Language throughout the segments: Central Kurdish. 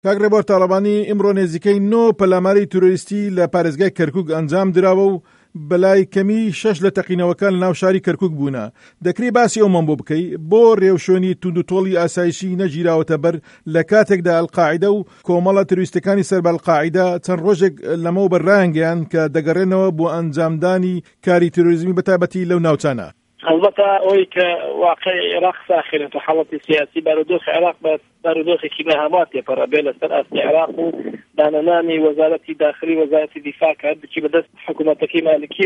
کاگڕێبۆر تاڵەبانی ئیمڕۆ نێزیکەی 9 پەلاماری تۆرۆریستی لە پارێزگای کەرکووک ئەنجام دراوە و بەلای کەمی 6 لە تەقینەوەکان لە ناو شاری کەرکووک بوونە. دەکرێت باسی ئەومان بۆ بکەی بۆ ڕێوشۆنی توندوتۆڵی ئاسایشی نەگیراوەتە بەر لە کاتێکدا ئەلقاعیدە و کۆمەڵە تروریستەکانی سەر بە ئەلقاعیدە چەند ڕۆژێک لەمەوە بەرڕایانگەیان کە دەگەڕێنەوە بۆ ئەنجامدانی کاری تروریزمی بەتایبەتی لەو ناوچانە. البته اوی که واقع عراق ساخنه تو حالت سیاسی بارودوخ عراق بارودوخ کی نهاماتی پر بین سر اصل عراق و دانانی وزارت داخلی وزارت دفاع کرد که به دست حکومت کی مالکی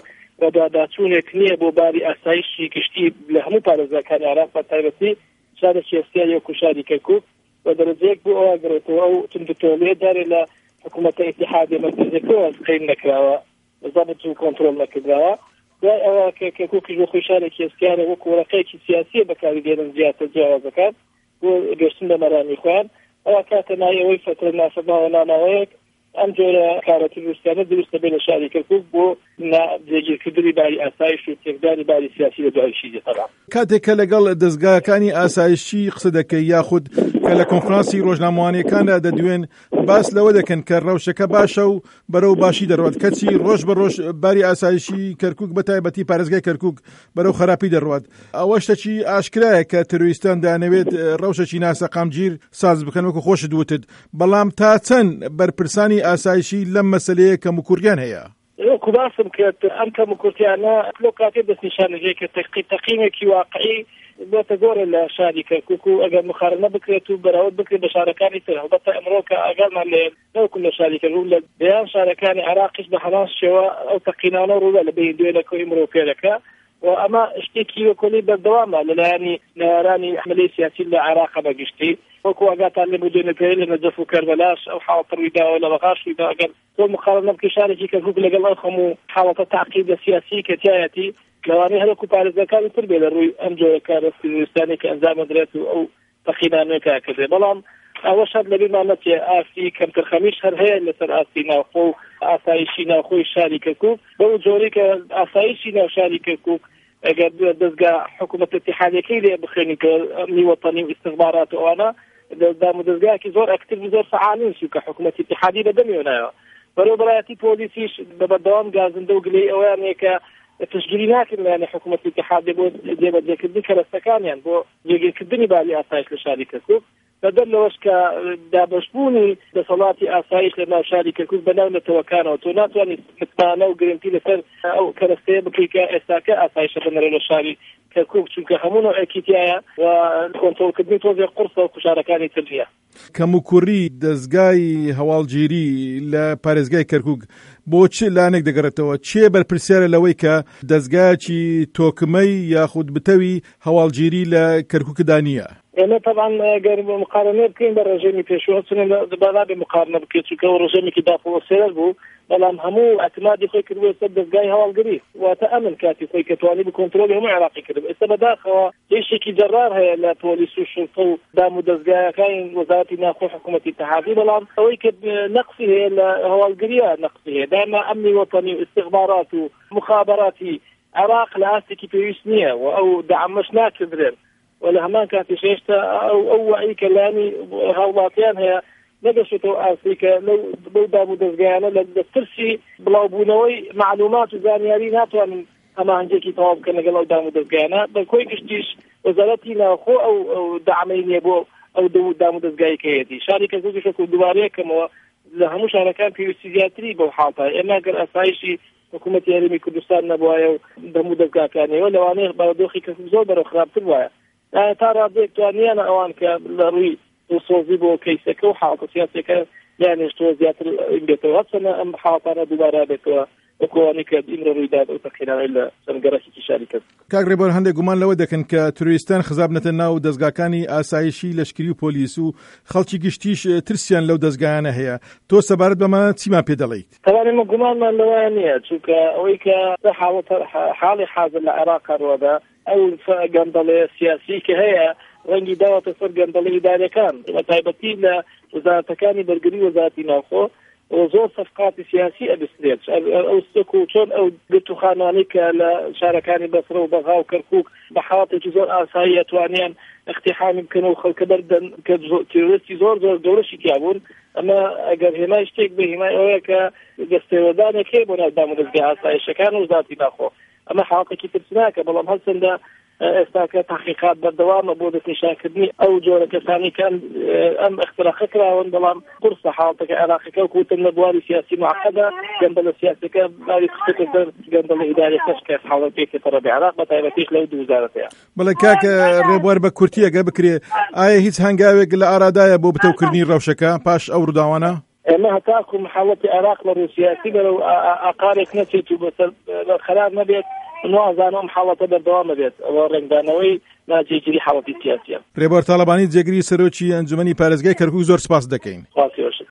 و داداتون کنیه بو باری اسایشی کشتی لهمو پارێزەکانی عراق بەتایبەتی شارێکی سیاسی و کوشاری کەرکووک و درجەیەک بۆ ئەوە گرێتەوە و توندوتۆڵێ دارێ لە حکومەتە ئیتیحادیە مەرکەزیەکەوە قەیم نەکراوە ضابط و کۆنتڕۆل نەکراوە ئەوە کەرکووکیش بۆ خۆی شارێکی ئێسکیانە وەکو وەرەقەیەکی سیاسیە بەکاردێنن زیاتر جیاوازەکان بۆ گەشتن بە مەرانی خۆیان ئەوە کاتە نای ئەوەی فترە ناسەباوە ناماوەیەک ئەم جۆرە کارە تروریستانە دروستە بێ لە شاری کەرکووک بۆ جێگیرکردنی باری ئاسایش و تێکدانی باری سیاسی لە دوایشی دێتەڵام. کاتێک کە لەگەڵ دەستگاکانی ئاسایشی قسە دەکەی یاخود کە لە کۆنفرانسی ڕۆژنامەوانیەکاندا دەدوێن باس لەوە دەکەن کە ڕەوشەکە باشە و بەرەو باشی دەڕوات کەچی ڕۆژ بە ڕۆژ باری ئاسایشی کەرکووک بەتایبەتی پارێزگای کەرکووک بەرەو خراپی دەڕوات. ئەوە شتێکی ئاشکرایە کە تروریستان دەیانەوێت ڕەوشێکی ناسەقامگیر ساز بکەن وەکو خۆشت وتت، بەڵام تا چەند بەرپرسانی ئاسایشی لەم مەسەلەیە کەم و کوردیان هەیە؟ باسم کرد ئەم کەم و کورتیانە لۆ کاتێ دەستنیشانەکەی کە تەقییمێکی واقعی بۆتە گۆرە لە شاری کەرکووک و ئەگەر مخارنە بکرێت و بەراورد بکرێت بە شارەکانی تر هەڵبەتە ئەمڕۆ کە ئاگامان لێ نەوەکو لە شاری کەرکووک لە بەیان شارەکانی عراقیش بە هەمان شێوە ئەو تەقینانە ڕوودا لە بین دوێنەکەی ئیمڕۆ پێدەکە و ئەمە شتێکی وەکۆلی بەردەوامە لەلایەنی نێوارانی حملەی سیاسی لە عراق بەگشتی وەکو ئاگاتان لێ بودێنەکەی لە نەجەف و کەربەلاش ئەو حاڵەتە ڕوویداوە لە بەغاش ڕوویدا ئەگەر تۆ مخارنە بکەی شارێکی کەرکووک لەگەڵ ئەو هەموو حاڵەتە تاقییدە سیاسی کە تایەتی لەوانەیە هەرەکو پارێزەکانی تر بێ لە ڕووی ئەم جۆرە کارە تروریستانی کە ئەنجامەدرێت و ئەو تەقینانەیە کردێ. بەڵام ئەوە شەد لەبیرمان نەچێ ئاستی کەمترخەمیش هەر هەیە لەسەر ئاستی ناوخۆ و ئاسایشی ناوخۆی شاری کەرکووک بەو جۆرەی کە ئاسایشی ناو شاری کەرکووک ئەگەر دەستگا حکوومەت اتحادیەکەی لێ بخێنی کە میوەتەنی و استخبارات ئەوانە دام و دەستگایەکی زۆر ئەکتیڤ زۆر فعالین کە حکوومەت اتحادی بەدەمیێنایەوە بەڕێوەبەرایەتی پۆلیسیش بەبەردەوام گازندە و گلەی ئەویانەیە کە تشگیری ناکردن لەلایەنی حکوومەت اتحادی بۆ جێبەجێکردنی کەرەستەکانیان بۆ جێگیرکردنی باری ئاسایش لە شاری کەرکووک بەدەر لەوەش کە دابەشبوونی دەسەڵاتی ئاسایش لە ناو شاری کەرکووک بەناو نەتەوەکانەوە تۆ ناتوانیت متمانە و گرنگی لەسەر ئەو کەرەستەیە بکەی کە ئێستاکە ئاسایشە بنەرە لە شاری کەرکووک چونکە هەموو نوعێکی تایە و کۆنتڕۆڵکردنی تۆزێک قورسە و کوشارەکانی تر نییە. کەم و کوڕی دەستگای هەواڵگیری لە پارێزگای کەرکووک بۆ چ لایەنێک دەگەڕێتەوە؟ چێ بەرپرسیارە لەوەی کە دەستگایەکی تۆکمەی یاخود بتەوی هەواڵگیری لە کەرکووکدا نییە؟ ئێمە طبعاً ئەگەر مقارنە بکەین بە ڕێژەمی پێشوە چونە بەڵابێ مقارنە بکەیت چونکە ڕێژەمێکی داخۆسێرە بوو بەڵام هەموو ئەتمادی خۆی کردووە سەر دەستگای هەواڵگری واتە ئەمن کاتی خۆی کە توانی بکۆنتڕۆلی هەموو عێراقی کرد. ئێستا بەداخەوە هیچێکی جەرار هەیە لە پۆلیس و شرطە و دام و دەستگایەکانی وەزارەتی ناخۆ حکوومەتی اتحادی بەڵام ئەوەی کە نەقسی هەیە لە هەواڵگریە نەقسی هەیە دائما ئەمنی وەتەنی و استخبارات و مخابراتی عێراق لە ئاستێکی پێویست نییە و ئەو دەعمەش ناکردرێن ولا همان كانت شيشتا أو وعي كلامي هاوڵاتیان هەیە نەگەشێتەوە ئاسیکە لەو دام و دەستگایانە لە دەسترسی بڵاوبوونەوەی معلومات و زانیاری ناتوانن ئەمە هەنجێکی تەواو بکەن لەگەڵ ئەو دام و دەستگایانە بەکۆی گشتیش وەزارەتی ناوخۆ ئەو دەعمەی نییە بۆ ئەو دام و دەستگایەکەیەتی شاری کەرکووکیش وەکو دووبارەیەکەمەوە لە هەموو شارەکان پێویستی زیاتری بەو حاڵتە ئێمە گەر ئاسایشی حکوومەتی هەرێمی کوردستان نەبوایە و دەم و دەستگاکانیەوە لەوانەیە بارودۆخی کەرکووک زۆر بەرەو خراپتر وایە تا ڕادێک توانیانە ئەوان کە لە ڕووی سۆزی بۆ کەیسەکە و حاڵەتە سیاسیەکە یانێشتەوە زیاتر بێتەوە هەچەنە ئەم حاڵەتانە دووبارە بێتەوە وەکوانی کە ئیمڕۆ ڕوویدا و تەقینانەی لە سەرنگەڕێکی شاری کرد. کاگڕێبۆر هەندێک گومان لەوە دەکەن کە تروریستان خزابنەتە ناو دەستگاکانی ئاسایشی لەشکری و پۆلیس و خەڵکی گشتیش ترسیان لەو دەستگایانە هەیە. تۆ سەبارەت بەمە چیمان پێ دەڵێیت؟ تەوانێمە گومانمان لەوەیە نییە چونکە ئەوەی کە حاڵی حاضر لە عێراق ڕۆدا ئەو گەندەڵێ سیاسی کە هەیە ڕەنگی داوەتە سەر گەندەڵی ئیدارەکان بە تایبەتی لە وەزارەتەکانی بەرگری وەزارەتی ناوخۆ وزۆر صفقاتی سیاسی ئەبسترێت ئەو سک و چۆن ئەو گرتوخانانی کە لە شارەکانی بەسرە و بەغا و کەرکووک بە حاڵاتێکی زۆر ئاسایی ئەتوانیان اقتحامی بکەن و خەڵکە بەردەن کە تیرۆریستی زۆر گەورەشی تیابوون ئەمە ئەگەر هێمای شتێک بە هێمای ئەوەیە کە دەستێوەدانێک هەیە بۆ ناودام و دەستگای ئاسایشەکان و وزارەتی ناخۆ ئەمە حاڵاتێکی ترسناکە بەڵام هەڵسەندە ئێستاکە تحقیقات بەردەوامە بۆ دەستنیشانکردنی ئەو جۆرە کەسانی کان ئەم اختراقە کراون بەڵام قورسە حاڵاتەکە عێراقیەکە و کوتن لە بواری سیاسی معقدە گەندەڵە سیاسەکە باوی قسەکردن گەندەڵە ئیدارەکەش کە حاڵەتێکی تەڕەبی عێراق بە تایبەتیش لەو دوو وزارەتەیە. بەڵێ کاکە ڕێبوار بە کورتی ئەگە بکرێ ئایا هیچ هەنگاوێک لە ئارادایە بۆ بتەوکردنی ڕەوشەکە پاش ئەو ڕووداوانە؟ ئێمە هەتاکو محاڵەتی عێراق لە ڕووسیاسی بەرەو ئاقارێک نەچێت و بە خەراب نەبێت نوازانم حاڵەتە بەردەوامە بێت ئەوە ڕێنگدانەوەی ناجێگیری حاڵەتی سیاسیە. ڕێبوار تاڵەبانی جێگیری سەرۆکی ئەنجومەنی پارێزگای کەرکووک زۆر سپاس دەکەین.